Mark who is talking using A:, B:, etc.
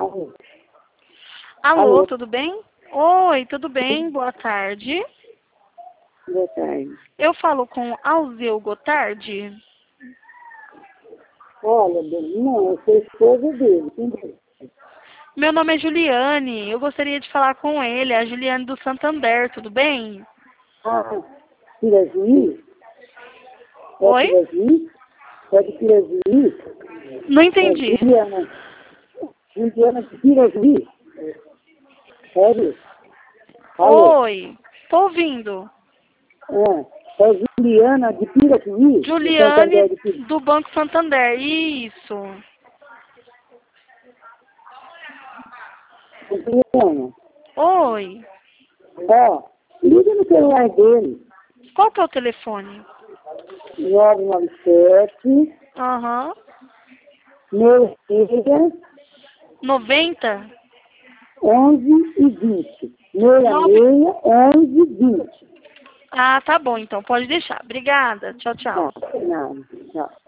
A: Alô.
B: Alô,
A: Alô.
B: tudo bem? Oi, tudo bem? Boa tarde.
A: Boa tarde.
B: Eu falo com Alzeu Gotardi.
A: Olha, não, eu sou esposa dele. Quem é?
B: Meu nome é Juliane. Eu gostaria de falar com ele, a Juliane do Santander, tudo bem?
A: Ah, Pirajuí? É
B: Oi?
A: Pirajuí? É de Pirajuí?
B: Não
A: É
B: entendi.
A: Juliana. Juliana de Pirajuí? Sério? Alô?
B: Oi, tô ouvindo.
A: É Juliana de Pirajuí? De
B: Juliane
A: Santander de Pirajuí?
B: do Banco Santander, isso.
A: Juliana,
B: Oi,
A: ó, liga no celular dele.
B: qual que é o telefone?
A: 997
B: Aham.
A: 66
B: 90?
A: 11 e 20.
B: 9.
A: 66 11 20.
B: Ah, tá bom, então, pode deixar. Obrigada. Tchau, tchau.
A: Tá, não, tchau.